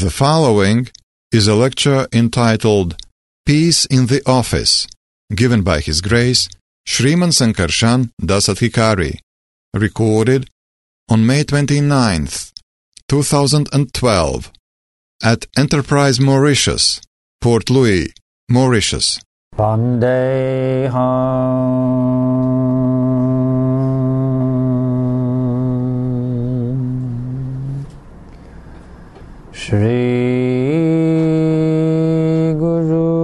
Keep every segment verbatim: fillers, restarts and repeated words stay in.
The following is a lecture entitled Peace in the Office, given by His Grace Shriman Sankarshan Das Adhikari, recorded on May twenty-ninth, two thousand twelve, at Enterprise Mauritius, Port Louis, Mauritius. Vandeham Shri Guru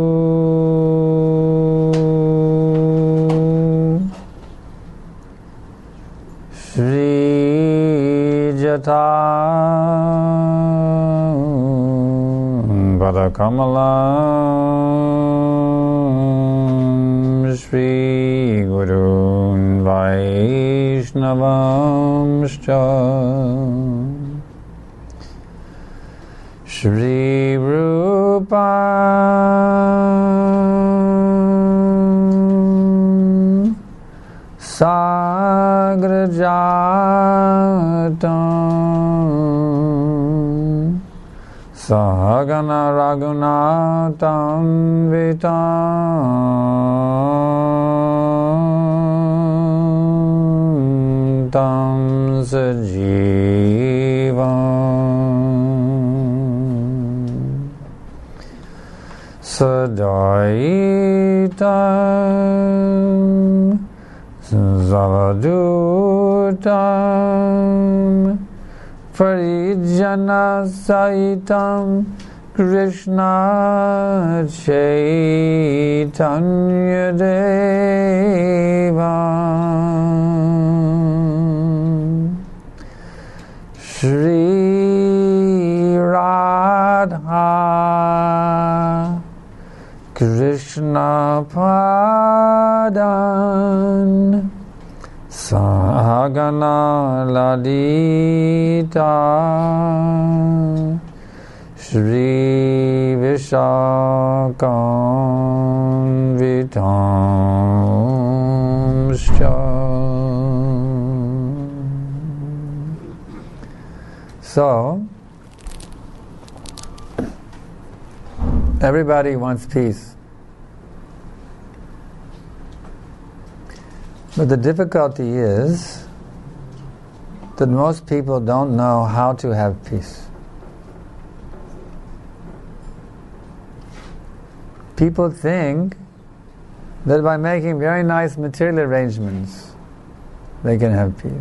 Shri Jata Padakamalam Shri Gurun Vaishnavamscha Shri Rupa Sagrajatam Sahagana Raghunatam Vitam Tam Sajivam Sadaitam Zavadutam Parijana Saitam Krishna Chaitanya Devam Shri Radha Krishna Padan Sahagana Ladita Shri Vishakam Vitamscha. So, everybody wants peace. But the difficulty is that most people don't know how to have peace. People think that by making very nice material arrangements, they can have peace.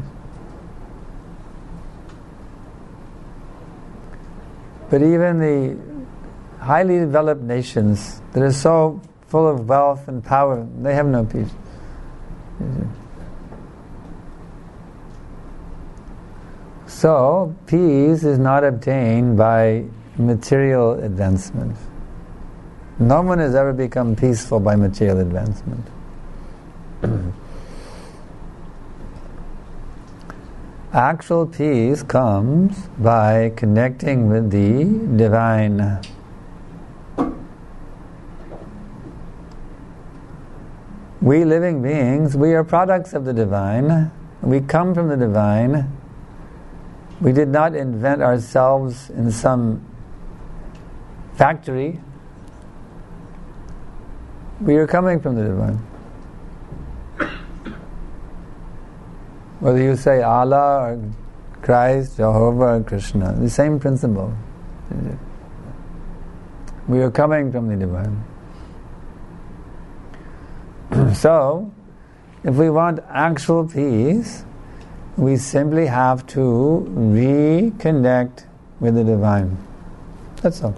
But even the highly developed nations that are so full of wealth and power, they have no peace. So, peace is not obtained by material advancement. No one has ever become peaceful by material advancement. Actual peace comes by connecting with the divine. We living beings, we are products of the divine. We come from the divine. We did not invent ourselves in some factory. We are coming from the divine. Whether you say Allah or Christ, Jehovah or Krishna, the same principle. We are coming from the divine. So, if we want actual peace, we simply have to reconnect with the divine. That's all.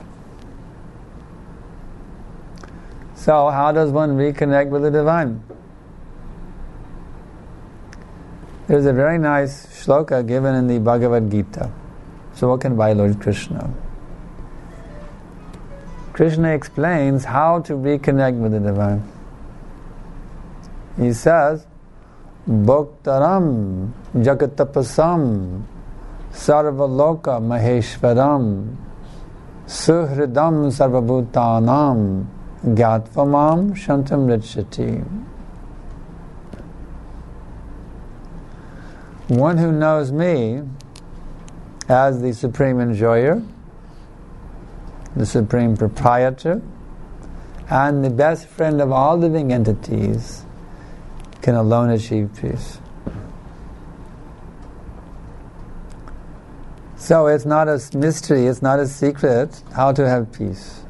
So, how does one reconnect with the divine? There's a very nice shloka given in the Bhagavad Gita, spoken by Lord Krishna. Krishna explains how to reconnect with the divine. He says, Bhoktaram Jagatapasam Sarvaloka Maheshwaram Suhridam Sarvabhutanam Gyatvamam Shantam Richati. One who knows me as the supreme enjoyer, the Supreme Proprietor, and the best friend of all living entities, can alone achieve peace. So it's not a mystery, it's not a secret how to have peace.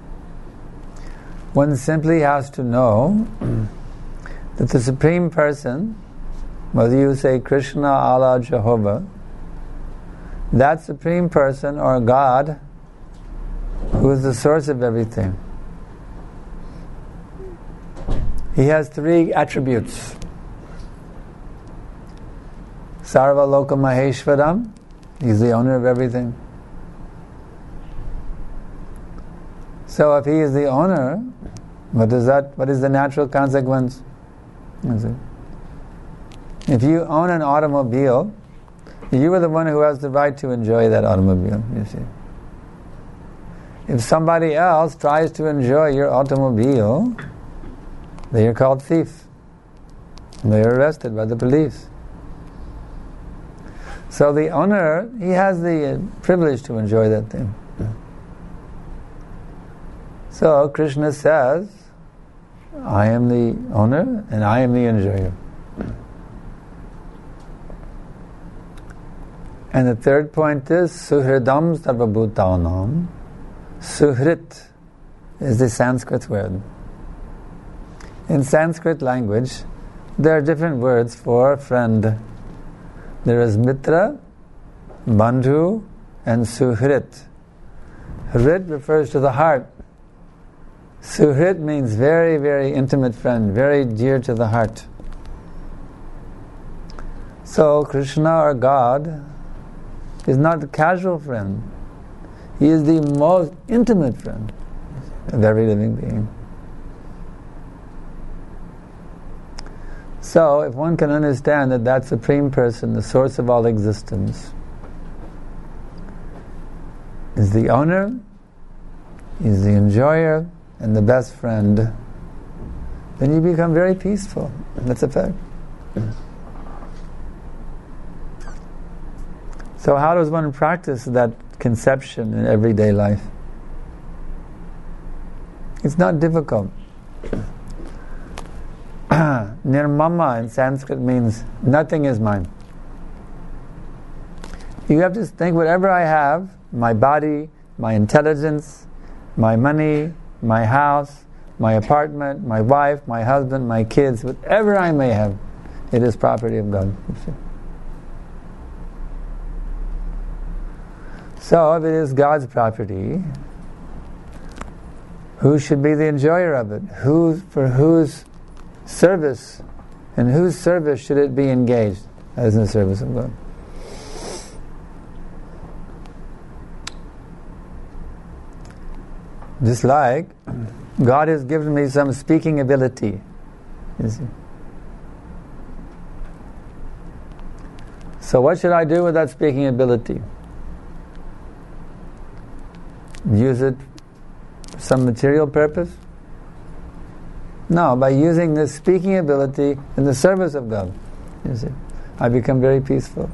One simply has to know that the Supreme Person, whether you say Krishna, Allah, Jehovah, that Supreme Person or God, who is the source of everything, He has three attributes. Sarva Loka Maheshwaram, He's the owner of everything. So if He is the owner, what is that? What is the natural consequence? If you own an automobile, you are the one who has the right to enjoy that automobile, you see. If somebody else tries to enjoy your automobile, they are called thief. They are arrested by the police. So the owner, he has the privilege to enjoy that thing. So Krishna says, I am the owner and I am the enjoyer. And the third point is Suhridam Sarvabhutanam. Suhrit is the Sanskrit word. In Sanskrit language, there are different words for friend. There is Mitra, Bandhu, and Suhrit. Hrit refers to the heart. Suhrit means very, very intimate friend, very dear to the heart. So Krishna or God is not a casual friend. He is the most intimate friend of every living being. So, if one can understand that that Supreme Person, the source of all existence, is the owner, is the enjoyer, and the best friend, then you become very peaceful. That's a fact. So how does one practice that conception in everyday life? It's not difficult. Nirmama in Sanskrit means nothing is mine. You have to think, whatever I have, my body, my intelligence, my money, my house, my apartment, my wife, my husband, my kids, whatever I may have, it is property of God. So if it is God's property, who should be the enjoyer of it? Who, for whose service, in whose service should it be engaged? As in the service of God. Just like God has given me some speaking ability, you see. So what should I do with that speaking ability? Use it for some material purpose? No, by using this speaking ability in the service of God, you see, I become very peaceful.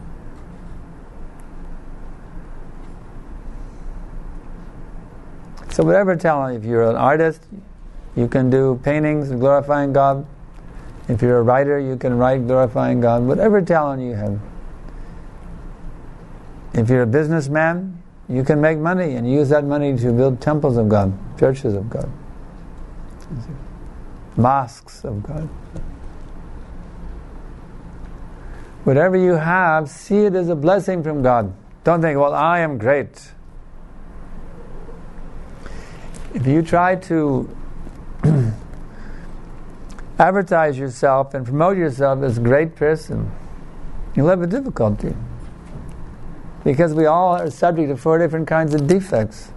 So whatever talent, if you're an artist, you can do paintings glorifying God. If you're a writer, you can write glorifying God. Whatever talent you have. If you're a businessman, you can make money and use that money to build temples of God, churches of God, mosques of God. Whatever you have, see it as a blessing from God. Don't think, well, I am great. If you try to advertise yourself and promote yourself as a great person, you'll have a difficulty. Because we all are subject to four different kinds of defects.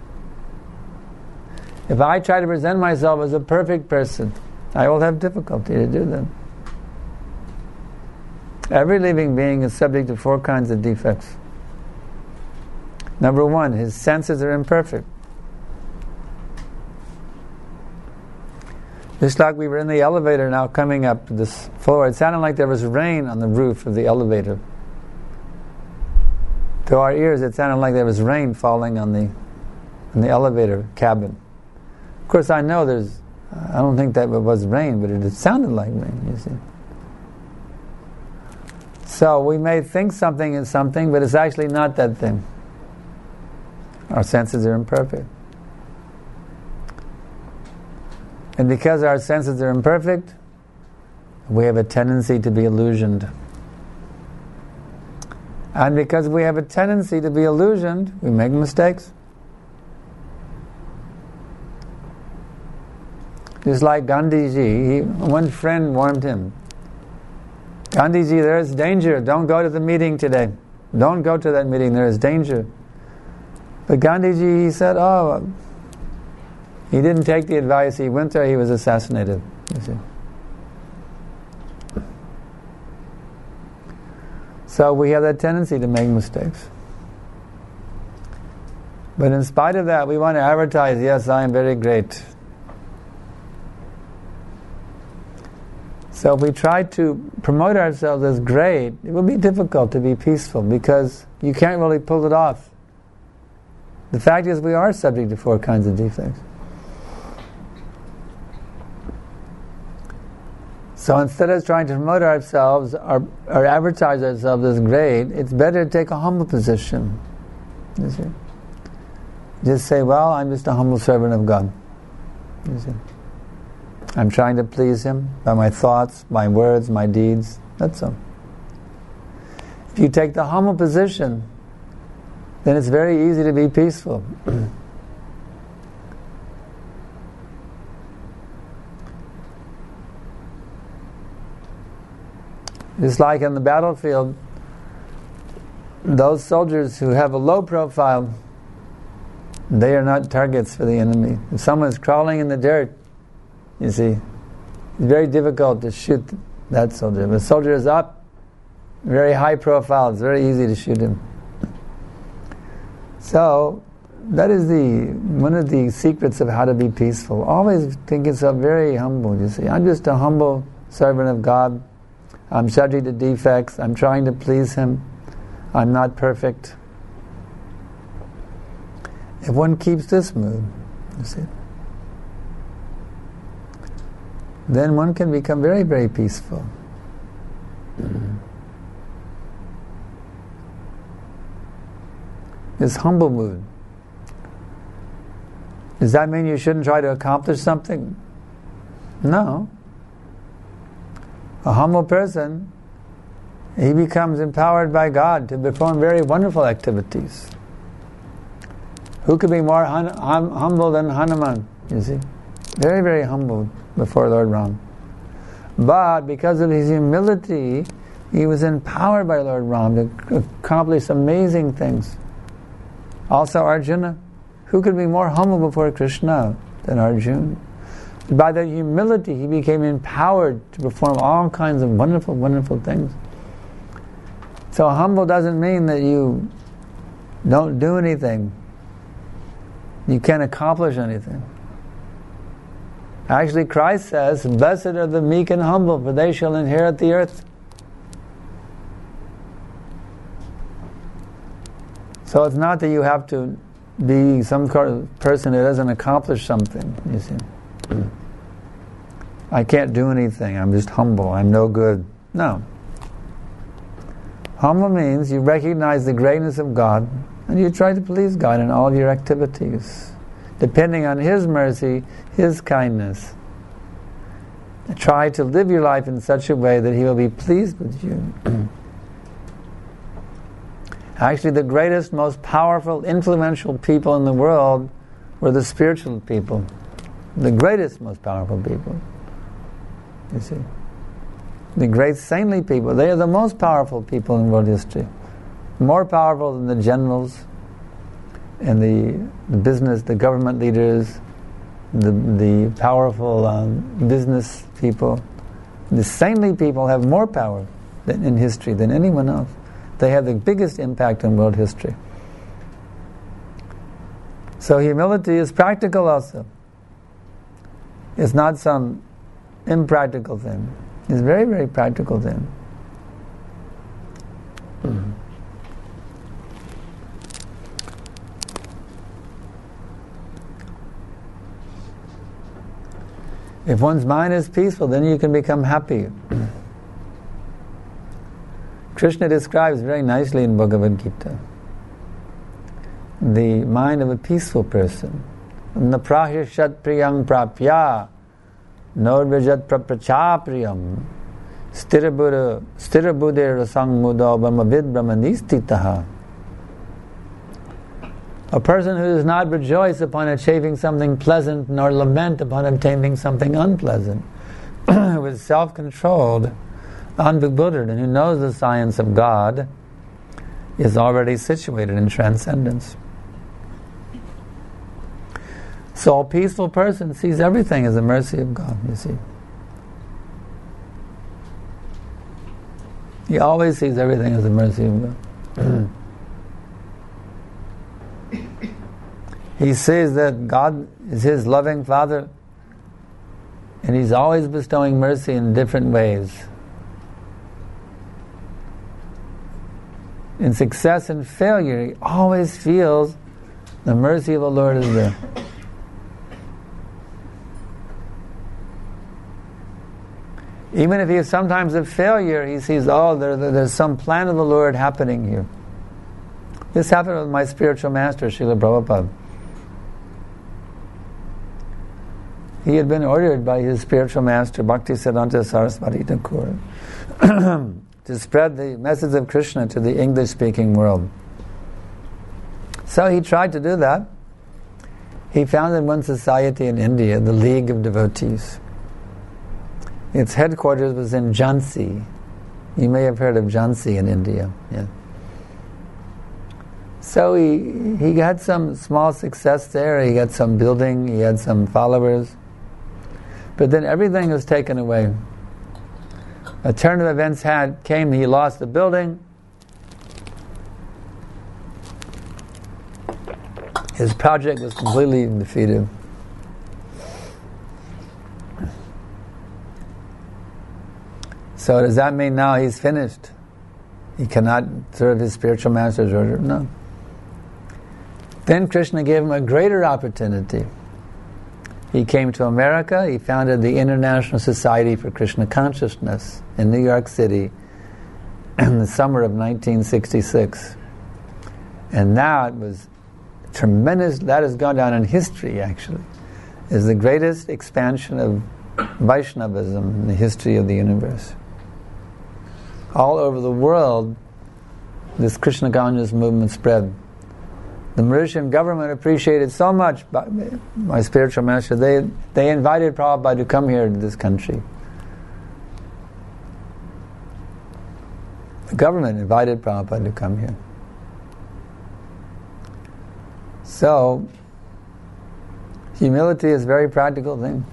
If I try to present myself as a perfect person, I will have difficulty to do that. Every living being is subject to four kinds of defects. Number one, his senses are imperfect. Just like we were in the elevator now coming up this floor, it sounded like there was rain on the roof of the elevator. To our ears, it sounded like there was rain falling on the in the elevator cabin. Of course, I know there's, I don't think that was rain, but it sounded like rain, you see. So we may think something is something, but it's actually not that thing. Our senses are imperfect. And because our senses are imperfect, we have a tendency to be illusioned. And because we have a tendency to be illusioned, we make mistakes. Just like Gandhiji, he, one friend warned him, Gandhiji, there is danger. Don't go to the meeting today. Don't go to that meeting. There is danger. But Gandhiji, he said, oh, he didn't take the advice. He went there. He was assassinated. You see. So we have that tendency to make mistakes. But in spite of that, we want to advertise, yes, I am very great. So if we try to promote ourselves as great, it will be difficult to be peaceful because you can't really pull it off. The fact is we are subject to four kinds of defects. So instead of trying to promote ourselves or, or advertise ourselves as great, it's better to take a humble position. You see? Just say, well, I'm just a humble servant of God. You see? I'm trying to please Him by my thoughts, my words, my deeds. That's all. If you take the humble position, then it's very easy to be peaceful. Just like in the battlefield, those soldiers who have a low profile, they are not targets for the enemy. If someone is crawling in the dirt, you see, it's very difficult to shoot that soldier. If a soldier is up, very high profile, it's very easy to shoot him. So, that is the one of the secrets of how to be peaceful. Always think yourself very humble, you see. I'm just a humble servant of God. I'm subject to defects. I'm trying to please Him. I'm not perfect. If one keeps this mood, you see, then one can become very, very peaceful. Mm-hmm. This humble mood. Does that mean you shouldn't try to accomplish something? No. A humble person, he becomes empowered by God to perform very wonderful activities. Who could be more hum- hum- humble than Hanuman, you see? Very, very humble before Lord Ram. But because of his humility, he was empowered by Lord Ram to accomplish amazing things. Also Arjuna. Who could be more humble before Krishna than Arjuna? By that humility, he became empowered to perform all kinds of wonderful, wonderful things. So humble doesn't mean that you don't do anything. You can't accomplish anything. Actually, Christ says, blessed are the meek and humble, for they shall inherit the earth. So it's not that you have to be some person who doesn't accomplish something, you see. I can't do anything, I'm just humble, I'm no good. No. Humble means you recognize the greatness of God and you try to please God in all your activities, depending on His mercy, His kindness. Try to live your life in such a way that He will be pleased with you. Actually, the greatest, most powerful, influential people in the world were the spiritual people. The greatest, most powerful people. You see. The great saintly people, they are the most powerful people in world history. More powerful than the generals and the, the business, the government leaders, the, the powerful um, business people. The saintly people have more power than, in history than anyone else. They have the biggest impact in world history. So humility is practical also. It's not some impractical thing. It's a very, very practical thing. If one's mind is peaceful, then you can become happy. Krishna describes very nicely in Bhagavad Gita the mind of a peaceful person. Naprahya priyam prapya norvijat prapracha priyam sthirabuddha sthirabuddha rasang muda brahmavid brahmanistitaha. A person who does not rejoice upon achieving something pleasant nor lament upon obtaining something unpleasant, who is self-controlled, unbewildered, and who knows the science of God, is already situated in transcendence. So a peaceful person sees everything as a mercy of God, you see. He always sees everything as a mercy of God. He says that God is his loving Father, and he's always bestowing mercy in different ways. In success and failure, he always feels the mercy of the Lord is there. Even if he is sometimes a failure, he sees, oh, there, there, there's some plan of the Lord happening here. This happened with my spiritual master, Srila Prabhupada. He had been ordered by his spiritual master, Bhaktisiddhanta Saraswati Thakur, to spread the message of Krishna to the English-speaking world. So he tried to do that. He founded one society in India, the League of Devotees. Its headquarters was in Jhansi. You may have heard of Jhansi in India. Yeah. So he he had some small success there. He got some building. He had some followers. But then everything was taken away. A turn of events had came. He lost the building. His project was completely defeated. So does that mean now he's finished? He cannot serve his spiritual master's order? No. Then Krishna gave him a greater opportunity. He came to America. He founded the International Society for Krishna Consciousness in New York City in the summer of nineteen sixty-six. And now it was tremendous. That has gone down in history, actually, as the greatest expansion of Vaishnavism in the history of the universe. All over the world, this Krishna consciousness movement spread. The Mauritian government appreciated so much my spiritual master. They they invited Prabhupada to come here to this country. The government invited Prabhupada to come here. So, humility is a very practical thing.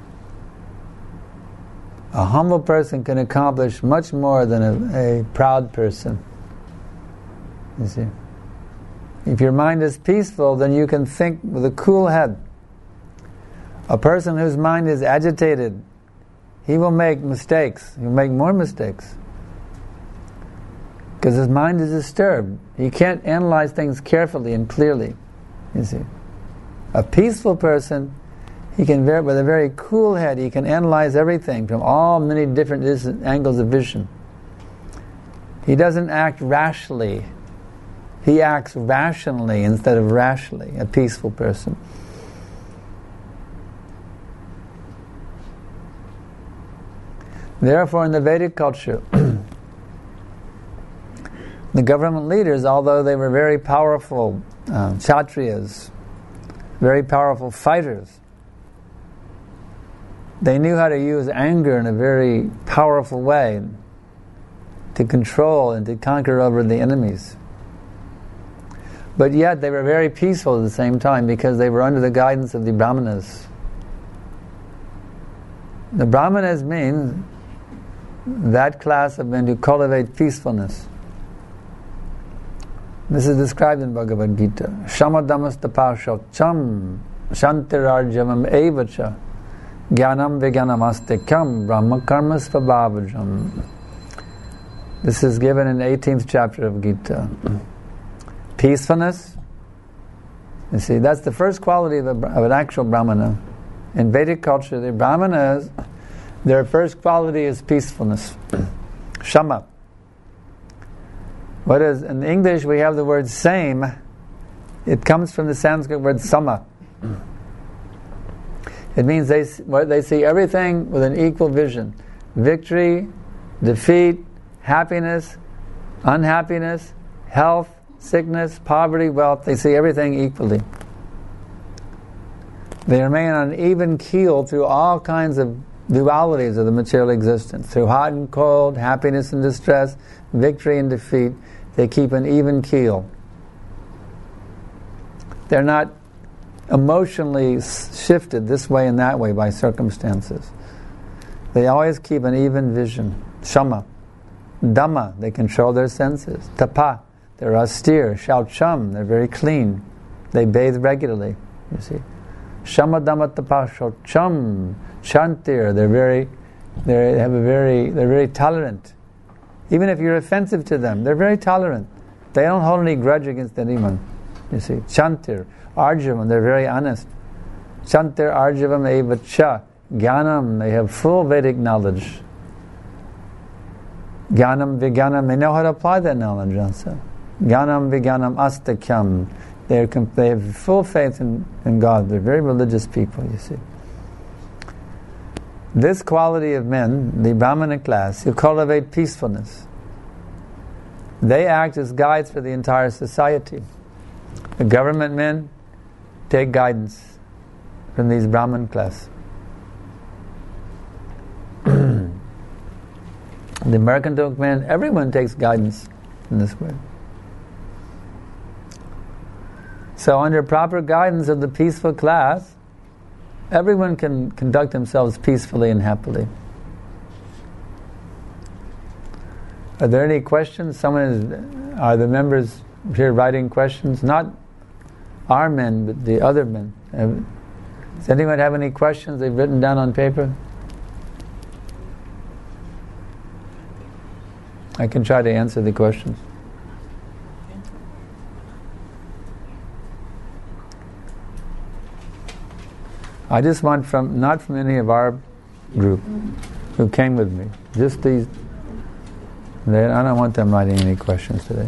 A humble person can accomplish much more than a, a proud person. You see? If your mind is peaceful, then you can think with a cool head. A person whose mind is agitated, he will make mistakes. He'll make more mistakes. Because his mind is disturbed. He can't analyze things carefully and clearly. You see? A peaceful person, he can, very, with a very cool head, he can analyze everything from all many different angles of vision. He doesn't act rashly. He acts rationally instead of rashly, a peaceful person. Therefore, in the Vedic culture, the government leaders, although they were very powerful uh, Kshatriyas, very powerful fighters, they knew how to use anger in a very powerful way to control and to conquer over the enemies. But yet they were very peaceful at the same time because they were under the guidance of the Brahmanas. The Brahmanas mean that class of men who cultivate peacefulness. This is described in Bhagavad Gita. Shamadamastapashaucham shantirarjavam evacha jnanam vijnanamastikam brahmakarma svabhavajam. This is given in the eighteenth chapter of Gita. Peacefulness. You see, that's the first quality of, a, of an actual Brahmana. In Vedic culture, the Brahmanas, their first quality is peacefulness. Shama. What is, in English we have the word same. It comes from the Sanskrit word sama. It means they, they see everything with an equal vision. Victory, defeat, happiness, unhappiness, health, sickness, poverty, wealth. They see everything equally. They remain on an even keel through all kinds of dualities of the material existence. Through hot and cold, happiness and distress, victory and defeat. They keep an even keel. They're not emotionally shifted this way and that way by circumstances. They always keep an even vision. Shama. Dhamma, they control their senses. Tapa, they're austere. Shaucham, they're very clean. They bathe regularly, you see. Shama Dhamma Tapa Shaucham. Chantir, they're very, they have a very, they're very tolerant. Even if you're offensive to them, they're very tolerant. They don't hold any grudge against anyone. You see, Chantir, Arjavam, they're very honest. Chantir, Arjavam, Eva Cha, Jnanam, they have full Vedic knowledge. Jnanam, Vijnanam, they know how to apply that knowledge also. Jnanam, Vijnanam, Astakyam, they they have full faith in, in God. They're very religious people, you see. This quality of men, the Brahmana class, who cultivate peacefulness, they act as guides for the entire society. The government men take guidance from these Brahman class. The mercantile men, everyone takes guidance in this way. So under proper guidance of the peaceful class, everyone can conduct themselves peacefully and happily. Are there any questions? Someone is, are the members here writing questions? Not our men, but the other men. Does anyone have any questions they've written down on paper? I can try to answer the questions. I just want from, not from any of our group who came with me, just these, they, I don't want them writing any questions today.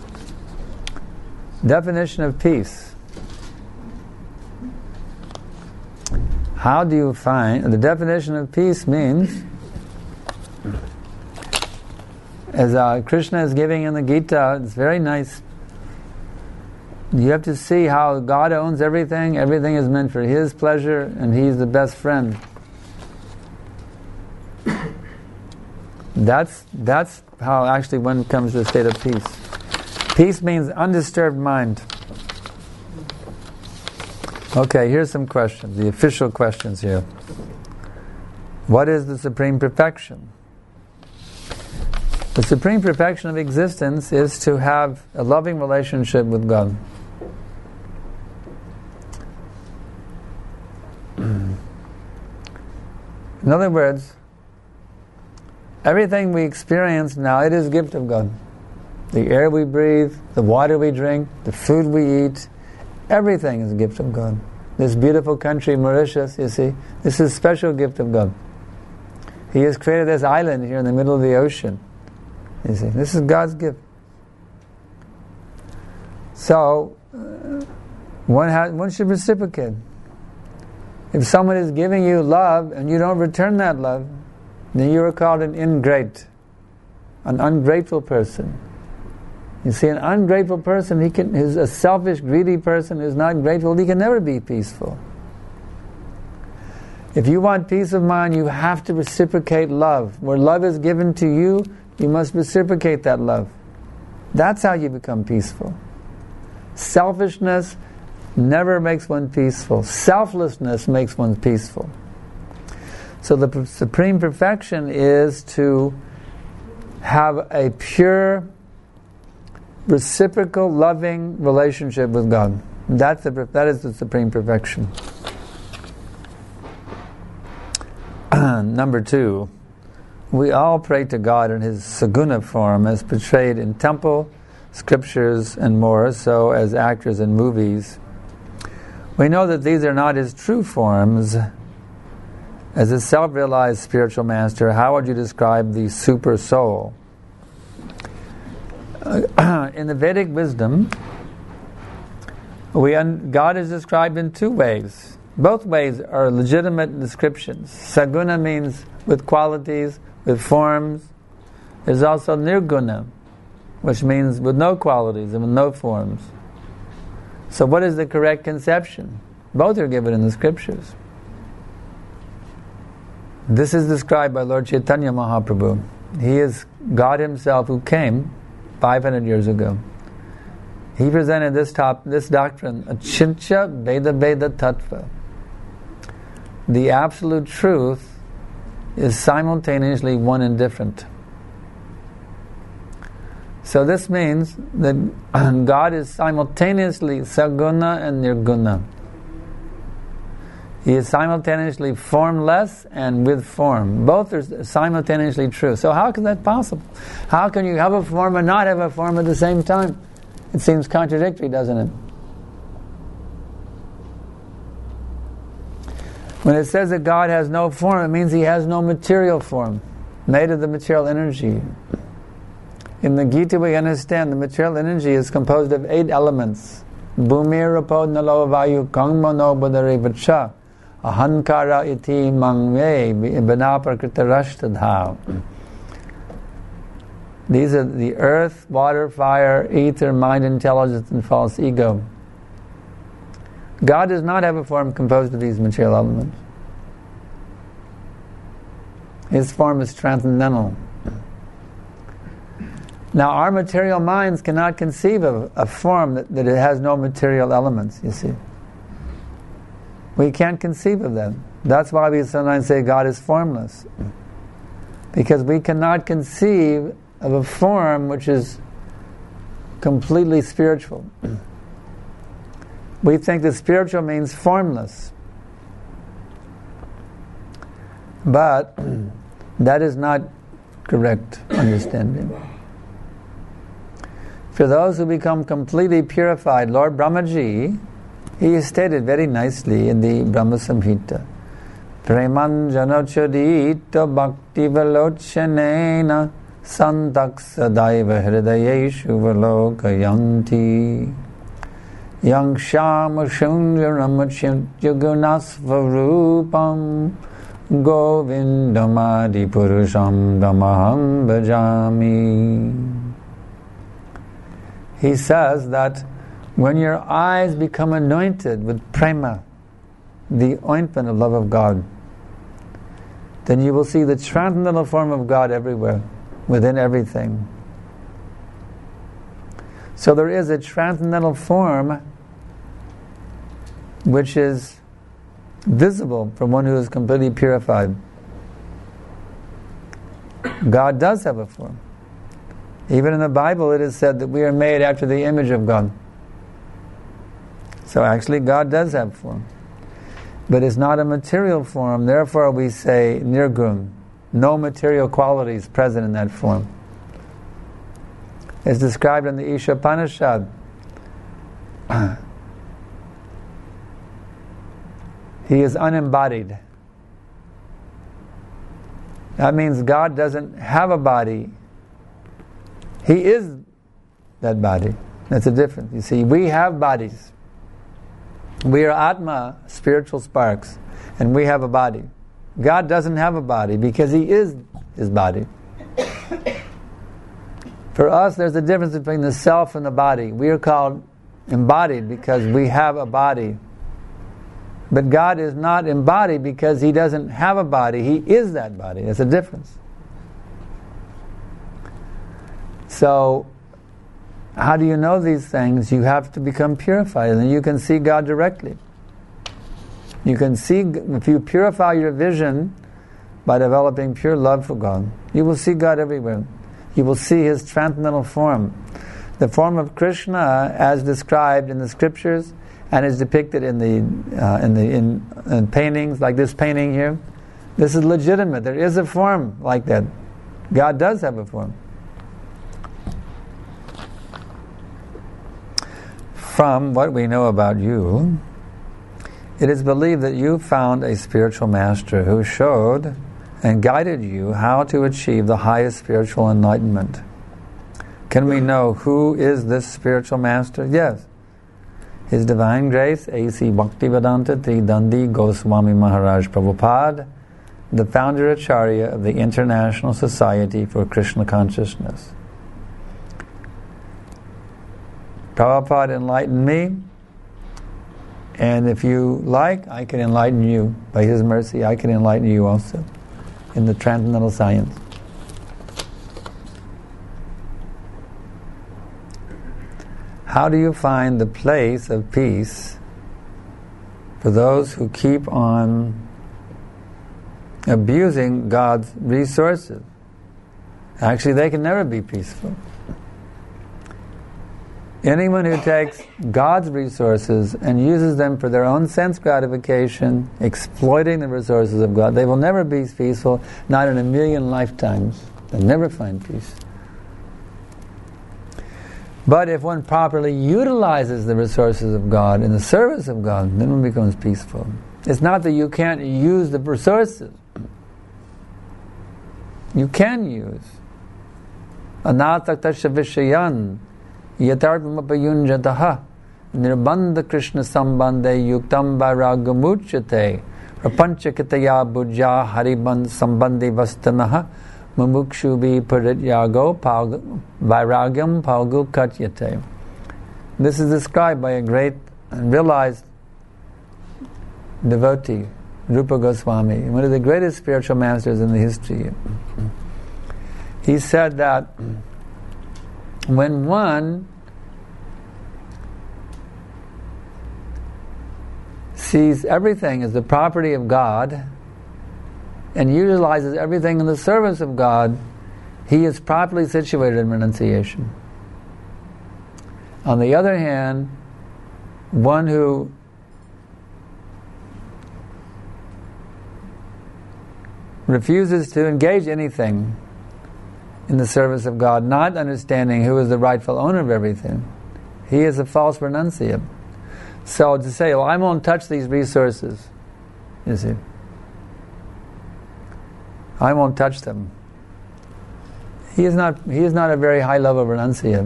Definition of peace. How do you find, the definition of peace means, as uh, Krishna is giving in the Gita, it's very nice. You have to see how God owns everything. Everything is meant for His pleasure, and He's the best friend. That's that's how actually one comes to a state of peace. Peace means undisturbed mind. Okay, here's some questions, the official questions here. What is the supreme perfection? The supreme perfection of existence is to have a loving relationship with God. In other words, everything we experience now, it is a gift of God. The air we breathe, the water we drink, the food we eat, everything is a gift of God. This beautiful country, Mauritius, you see, this is a special gift of God. He has created this island here in the middle of the ocean. You see, this is God's gift. So, uh, one has, one should reciprocate. If someone is giving you love and you don't return that love, then you are called an ingrate, an ungrateful person. You see, an ungrateful person, he can, who's a selfish, greedy person who's not grateful, he can never be peaceful. If you want peace of mind, you have to reciprocate love. Where love is given to you, you must reciprocate that love. That's how you become peaceful. Selfishness never makes one peaceful. Selflessness makes one peaceful. So the p- supreme perfection is to have a pure, reciprocal, loving relationship with God. That's the, that is the supreme perfection. Number two, we all pray to God in His saguna form as portrayed in temple, scriptures, and more so as actors in movies. We know that these are not His true forms, As a self-realized spiritual master, how would you describe the super soul? Uh, in the Vedic wisdom, we un- God is described in two ways. Both ways are legitimate descriptions. Saguna means with qualities, with forms. There's also nirguna, which means with no qualities and with no forms. So what is the correct conception? Both are given in the scriptures. This is described by Lord Chaitanya Mahaprabhu. He is God himself who came five hundred years ago. He presented this top, this doctrine, Achintya Veda Veda Tattva. The absolute truth is simultaneously one and different. So this means that God is simultaneously Saguna and Nirguna. He is simultaneously formless and with form. Both are simultaneously true. So how is that possible? How can you have a form and not have a form at the same time? It seems contradictory, doesn't it? When it says that God has no form, it means He has no material form, made of the material energy. In the Gita we understand the material energy is composed of eight elements. Bhumir Rapo Nalo Vayu Kangmano Badare Vacha Ahankara iti mangme binaprakrita rashtadha. These are the earth, water, fire, ether, mind, intelligence, and false ego. God does not have a form composed of these material elements. His form is transcendental. Now, our material minds cannot conceive of a form that, that it has no material elements, you see. We can't conceive of them. That's why we sometimes say God is formless. Because we cannot conceive of a form which is completely spiritual. We think that spiritual means formless. But that is not correct understanding. For those who become completely purified, Lord Brahmaji, he is stated very nicely in the Brahma Samhita. Premanjanachadita bhakti valochanena santak sadaiva hridayeshu valokayanti yang shama shunyaramachintyugunasvarupam govindamadi purusham damaham bhajami. He says that when your eyes become anointed with prema, the ointment of love of God, then you will see the transcendental form of God everywhere, within everything. So there is a transcendental form which is visible from one who is completely purified. God does have a form. Even in the Bible it is said that we are made after the image of God. So actually God does have form. But it's not a material form, therefore we say nirgun. No material qualities present in that form. It's described in the Ishopanishad. He is unembodied. That means God doesn't have a body. He is that body. That's the difference. You see, we have bodies. We are Atma, spiritual sparks, and we have a body. God doesn't have a body because He is His body. For us, there's a difference between the self and the body. We are called embodied because we have a body. But God is not embodied because He doesn't have a body. He is that body. There's a difference. So, how do you know these things? You have to become purified, and then you can see God directly. You can see, if you purify your vision by developing pure love for God, you will see God everywhere. You will see His transcendental form. The form of Krishna, as described in the scriptures, and is depicted in the uh, in the in, in paintings, like this painting here. This is legitimate. There is a form like that. God does have a form. From what we know about you, It is believed that you found a spiritual master who showed and guided you how to achieve the highest spiritual enlightenment. Can we know who is this spiritual master? Yes. His Divine Grace, A C Bhaktivedanta Tridandi Goswami Maharaj Prabhupada, the founder Acharya of the International Society for Krishna Consciousness. Prabhupada enlightened me, and if you like, I can enlighten you. By His mercy, I can enlighten you also in the transcendental science. How do you find the place of peace for those who keep on abusing God's resources? Actually, they can never be peaceful. Anyone who takes God's resources and uses them for their own sense gratification, exploiting the resources of God, they will never be peaceful, not in a million lifetimes. They'll never find peace. But if one properly utilizes the resources of God in the service of God, then one becomes peaceful. It's not that you can't use the resources. You can use. Anataktasya vishayan yatarvamapayunjataha nirbandha krishna sambandhe yuktam vairagamuchyate rapanchakitaya bhujya hariband sambandhi vastanaha mumukshubi parityago vairagyam palgu katyate. This is described by a great and realized devotee, Rupa Goswami, one of the greatest spiritual masters in the history. He said that when one sees everything as the property of God and utilizes everything in the service of God, he is properly situated in renunciation. On the other hand, one who refuses to engage anything in the service of God, not understanding who is the rightful owner of everything, he is a false renunciate. So to say, well, I won't touch these resources, you see, I won't touch them. He is not. He is not a very high level renunciate.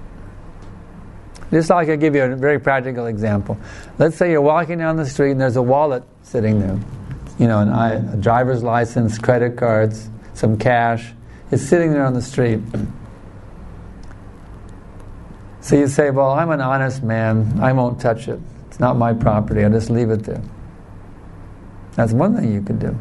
Just like I give you a very practical example. Let's say you're walking down the street and there's a wallet sitting there, you know, an, a driver's license, credit cards, some cash. It's sitting there on the street. So you say, "Well, I'm an honest man. I won't touch it. It's not my property. I'll just leave it there." That's one thing you could do.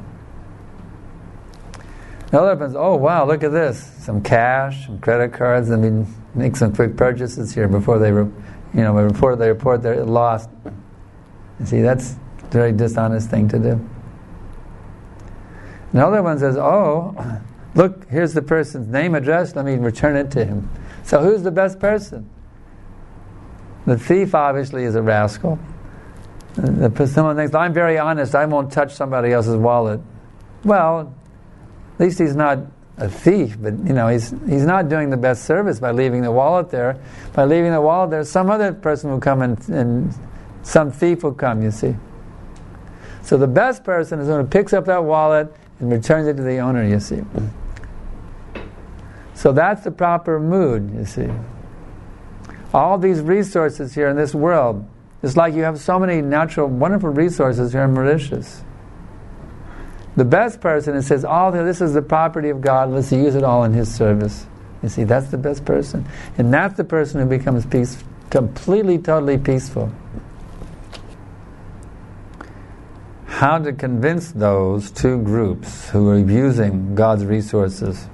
The other person, oh wow, look at this. Some cash, some credit cards, let me make some quick purchases here before they, re, you know, before they report they're lost. You see, that's a very dishonest thing to do. Another one says, oh, look, here's the person's name, address, let me return it to him. So who's the best person? The thief obviously is a rascal. The, someone thinks, I'm very honest, I won't touch somebody else's wallet. Well, at least he's not a thief, but you know he's he's not doing the best service by leaving the wallet there. By leaving the wallet there, some other person will come and, and some thief will come, you see. So the best person is the one who picks up that wallet and returns it to the owner, you see. So that's the proper mood, you see. All these resources here in this world, it's like you have so many natural, wonderful resources here in Mauritius. The best person who says, oh, this is the property of God, let's use it all in His service. You see, that's the best person. And that's the person who becomes peace, completely, totally peaceful. How to convince those two groups who are using God's resources?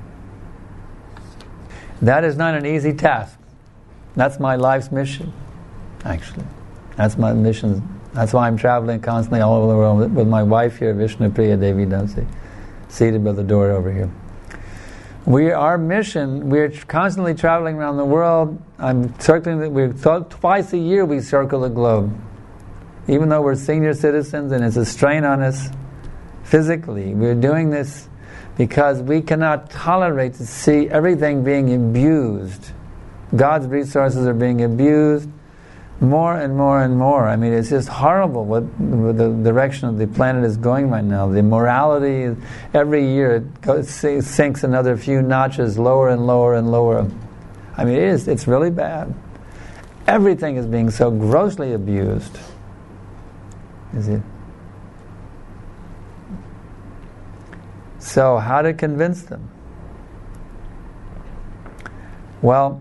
That is not an easy task. That's my life's mission, actually. That's my mission. That's why I'm traveling constantly all over the world with my wife here, Vishnupriya Devi Dasi, seated by the door over here. We, our mission, we're constantly traveling around the world. I'm circling. We're twice a year we circle the globe. Even though we're senior citizens and it's a strain on us physically, we're doing this because we cannot tolerate to see everything being abused. God's resources are being abused. more and more and more. I mean, it's just horrible what, what the direction of the planet is going right now. The morality, every year it goes, sinks another few notches lower and lower and lower. I mean, it is, it's really bad. Everything is being so grossly abused. Is it? So, how to convince them? Well,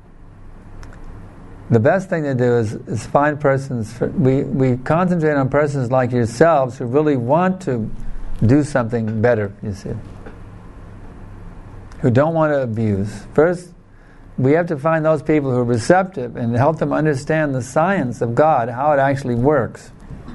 the best thing to do is, is find persons, for, we, we concentrate on persons like yourselves who really want to do something better, you see. Who don't want to abuse. First, we have to find those people who are receptive and help them understand the science of God, how it actually works.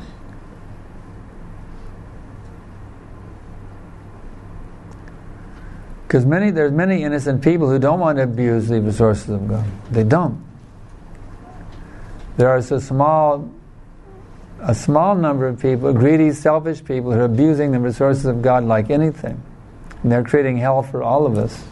Because many, there's many innocent people who don't want to abuse the resources of God. They don't. There are so small, a small number of people, greedy, selfish people, who are abusing the resources of God like anything. And they're creating hell for all of us.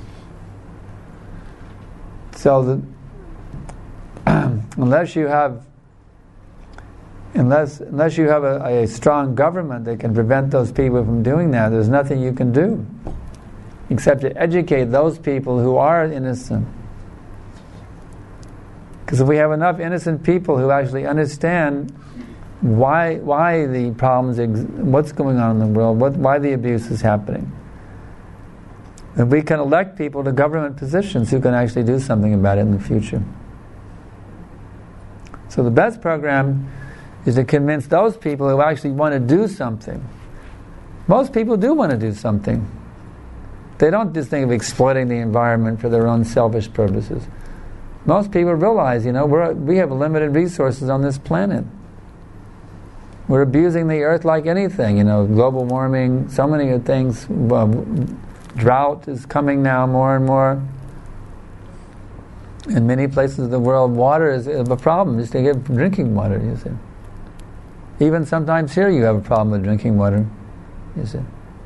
So that unless you have unless unless you have a, a strong government that can prevent those people from doing that, there's nothing you can do except to educate those people who are innocent. Because if we have enough innocent people who actually understand why why the problems, ex- what's going on in the world, what, why the abuse is happening, then we can elect people to government positions who can actually do something about it in the future. So the best program is to convince those people who actually want to do something. Most people do want to do something. They don't just think of exploiting the environment for their own selfish purposes. Most people realize, you know, we're, we have limited resources on this planet. We're abusing the earth like anything, you know, global warming, so many things. Uh, drought is coming now more and more. In many places of the world, water is a problem, just to get drinking water, you see. Even sometimes here you have a problem with drinking water, you see.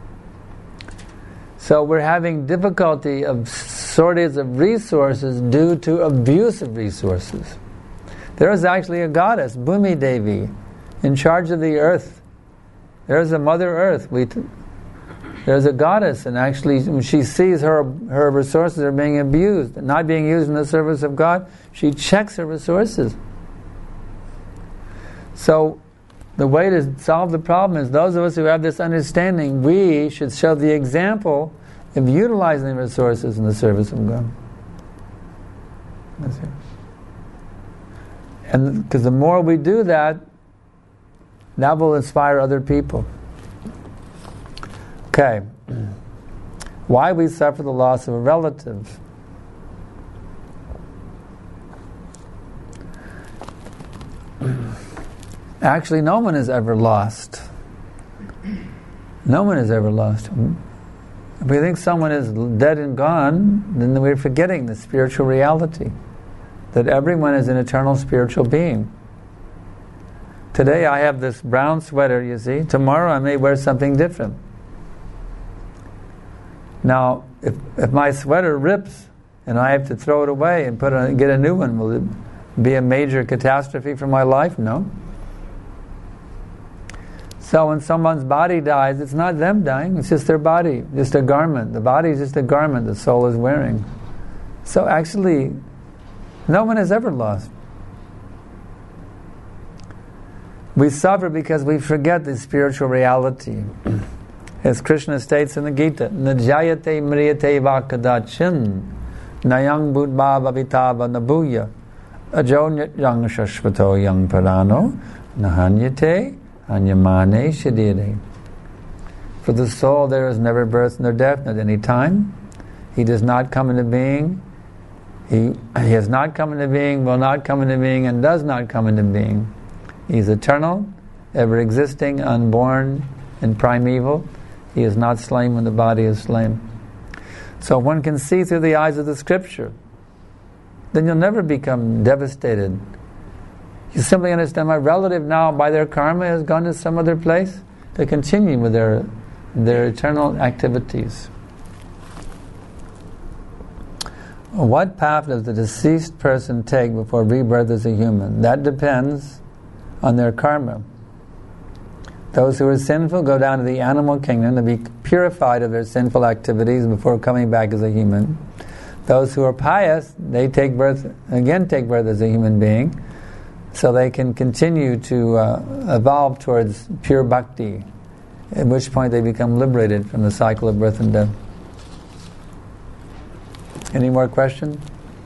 So we're having difficulty of shortage of resources due to abuse of resources. There is actually a goddess, Bhumi Devi, in charge of the earth. There is a Mother Earth. We t- there's a goddess, and actually when she sees her her resources are being abused, not being used in the service of God, she checks her resources. So the way to solve the problem is those of us who have this understanding, we should show the example of utilizing the resources in the service of God. That's it. And because the more we do that, that will inspire other people. Okay. Why we suffer the loss of a relative? Actually, no one is ever lost. No one is ever lost. If we think someone is dead and gone, then we're forgetting the spiritual reality, that everyone is an eternal spiritual being. Today I have this brown sweater, you see. Tomorrow I may wear something different. Now, if if my sweater rips and I have to throw it away and put a, get a new one, will it be a major catastrophe for my life? No. So when someone's body dies, it's not them dying, it's just their body, just a garment. The body is just a garment the soul is wearing. So actually, no one is ever lost. We suffer because we forget the spiritual reality. As Krishna states in the Gita, Najayate mriyate vakadachin nayang buddha bhavitava nabuya ajo yang shashvato yang parano nahanyate anyamane shadire. For the soul there is never birth nor death at any time. He does not come into being. He, he has not come into being, will not come into being, and does not come into being. He is eternal, ever existing, unborn, and primeval. He is not slain when the body is slain. So one can see through the eyes of the Scripture. Then you'll never become devastated. You simply understand my relative now, by their karma, has gone to some other place to continue with their their eternal activities. what path does the deceased person take before rebirth as a human? That depends on their karma. Those who are sinful go down to the animal kingdom to be purified of their sinful activities before coming back as a human. Those who are pious, they take birth, again take birth as a human being, so they can continue to uh, evolve towards pure bhakti, at which point they become liberated from the cycle of birth and death. Any more questions?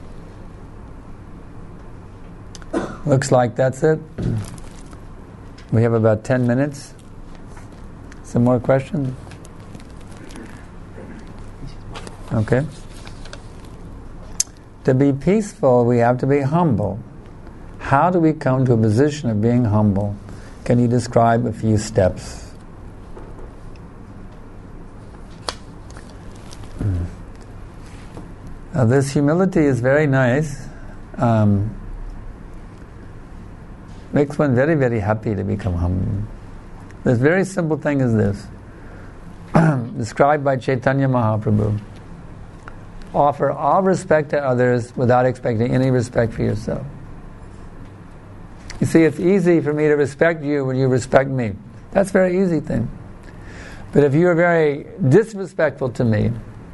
Looks like that's it. We have about ten minutes. Some more questions? Okay. To be peaceful, we have to be humble. How do we come to a position of being humble? Can you describe a few steps? Now, this humility is very nice. Um, makes one very, very happy to become humble. This very simple thing is this, described by Chaitanya Mahaprabhu. Offer all respect to others without expecting any respect for yourself. You see, it's easy for me to respect you when you respect me. That's a very easy thing. But if you are very disrespectful to me,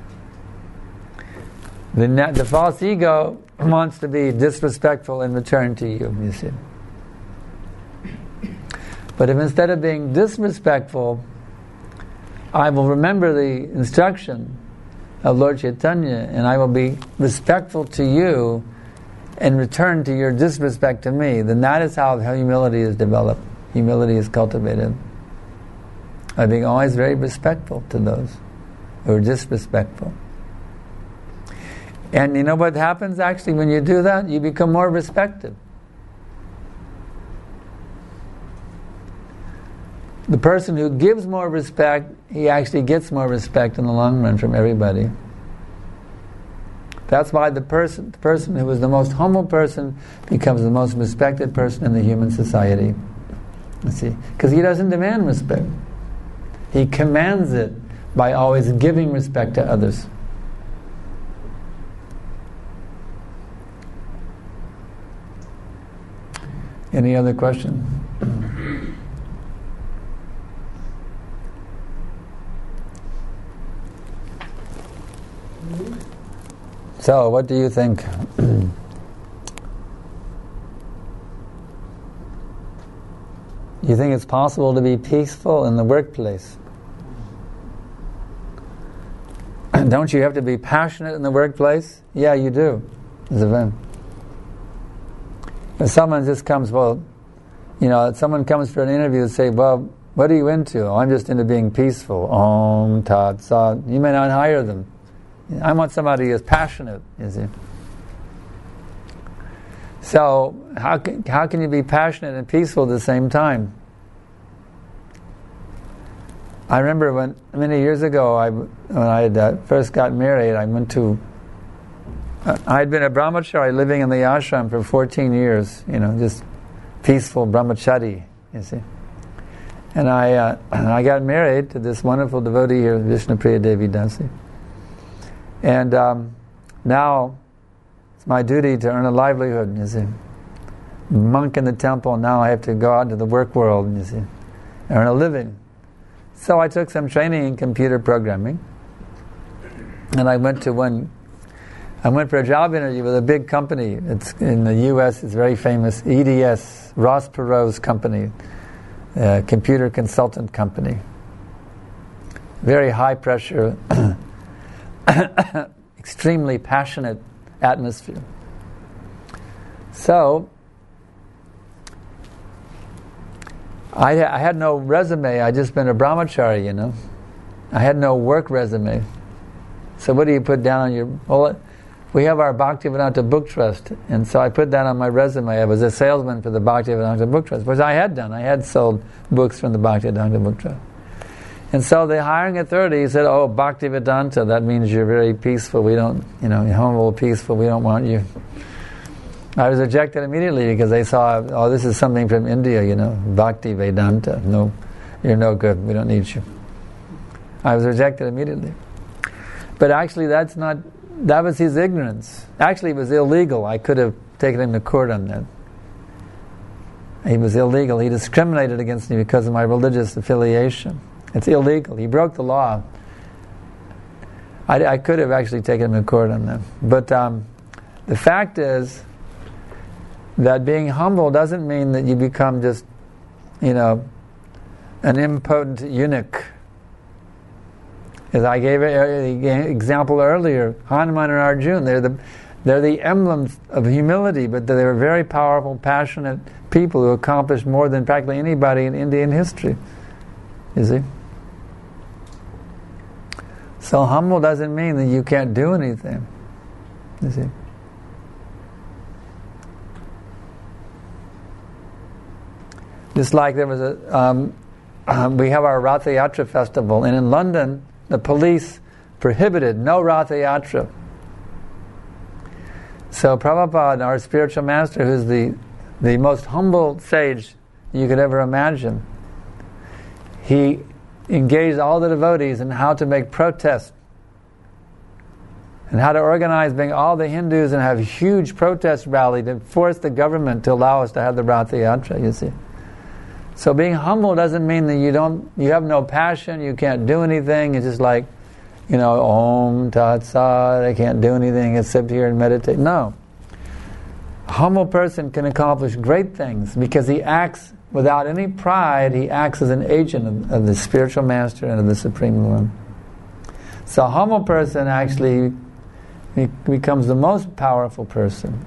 then the false ego wants to be disrespectful in return to you, you see. But if instead of being disrespectful, I will remember the instruction of Lord Chaitanya, and I will be respectful to you in return to your disrespect to me, then that is how humility is developed. Humility is cultivated. By being always very respectful to those who are disrespectful. And you know what happens actually when you do that? You become more respected. The person who gives more respect, he actually gets more respect in the long run from everybody. That's why the person, the person who is the most humble person becomes the most respected person in the human society. You see, because he doesn't demand respect. He commands it by always giving respect to others. Any other questions? So, what do you think? You think it's possible to be peaceful in the workplace? Don't you have to be passionate in the workplace? Yeah, you do. As a man. If someone just comes, well, you know, if someone comes for an interview and say, well, what are you into? Oh, I'm just into being peaceful. Om Tat Sat. You may not hire them. I want somebody who's passionate, you see. So, how can, how can you be passionate and peaceful at the same time? I remember when, many years ago, I, when I had, uh, first got married, I went to, uh, I had been a brahmachari living in the ashram for fourteen years, you know, just peaceful brahmachari, you see. And I, uh, I got married to this wonderful devotee here, Vishnupriya Devi Dasi. And um, now it's my duty to earn a livelihood, you see. Monk in the temple, now I have to go out into the work world, you see, earn a living. So I took some training in computer programming, and I went to one, I went for a job interview with a big company. It's in the U S, it's very famous, E D S, Ross Perot's company, a computer consultant company. Very high pressure, extremely passionate atmosphere. So, I, I had no resume, I just been a brahmachari, you know. I had no work resume. So what do you put down on your... Well, we have our Bhaktivedanta Book Trust, and so I put that on my resume. I was a salesman for the Bhaktivedanta Book Trust, which I had done. I had sold books from the Bhaktivedanta Book Trust. And so the hiring authority said, oh, Bhaktivedanta, that means you're very peaceful. We don't, you know, you're humble, peaceful, we don't want you. I was rejected immediately because they saw, oh, this is something from India, you know, Bhaktivedanta. No, you're no good, we don't need you. I was rejected immediately. But actually that's not that was his ignorance. Actually, it was illegal. I could have taken him to court on that. He was illegal. He discriminated against me because of my religious affiliation. It's illegal. He broke the law. I, I could have actually taken him to court on that. But um, the fact is that being humble doesn't mean that you become just, you know, an impotent eunuch. As I gave an example earlier, Hanuman and Arjuna, they're the they're the emblems of humility, but they were very powerful, passionate people who accomplished more than practically anybody in Indian history. You see? So humble doesn't mean that you can't do anything. You see? Just like there was a, um, um, we have our Ratha Yatra festival, and in London, the police prohibited no Ratha Yatra. So Prabhupada, our spiritual master, who's the the most humble sage you could ever imagine, he engaged all the devotees in how to make protest and how to organize being all the Hindus and have a huge protest rally to force the government to allow us to have the Ratha Yatra, you see. So being humble doesn't mean that you don't, you have no passion, you can't do anything. It's just like, you know, Om Tat Sat, I can't do anything except here and meditate. No. A humble person can accomplish great things because he acts without any pride. He acts as an agent of, of the spiritual master and of the Supreme Lord. So a humble person actually be, becomes the most powerful person.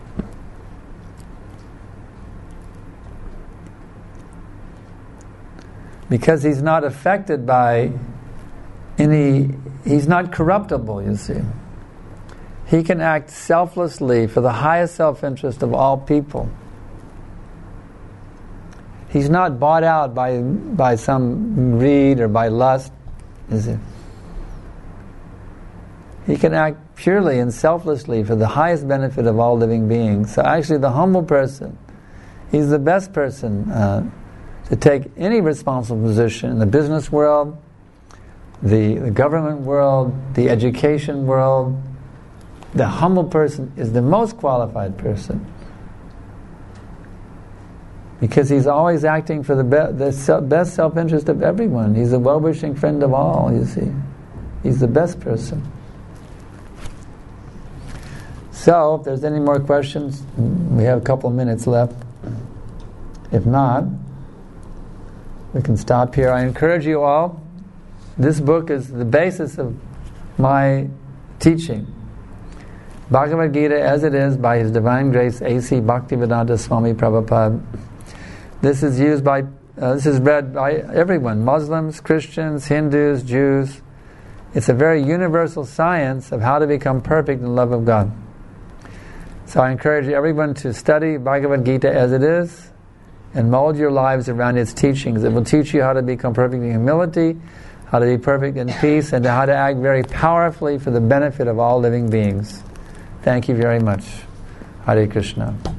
Because he's not affected by any, he's not corruptible, you see. He can act selflessly for the highest self-interest of all people. He's not bought out by by some greed or by lust, is he? He can act purely and selflessly for the highest benefit of all living beings. So actually the humble person, he's the best person uh, to take any responsible position in the business world, the, the government world, the education world. The humble person is the most qualified person because he's always acting for the, be- the se- best self-interest of everyone. He's a well-wishing friend of all, you see. He's the best person. So, if there's any more questions, we have a couple of minutes left. If not, we can stop here. I encourage you all, this book is the basis of my teaching. Bhagavad Gita as it is by His Divine Grace A C Bhaktivedanta Swami Prabhupada. This is used by, uh, this is read by everyone, Muslims, Christians, Hindus, Jews. It's a very universal science of how to become perfect in love of God. So I encourage everyone to study Bhagavad Gita as it is and mold your lives around its teachings. It will teach you how to become perfect in humility, how to be perfect in peace, and how to act very powerfully for the benefit of all living beings. Thank you very much. Hare Krishna.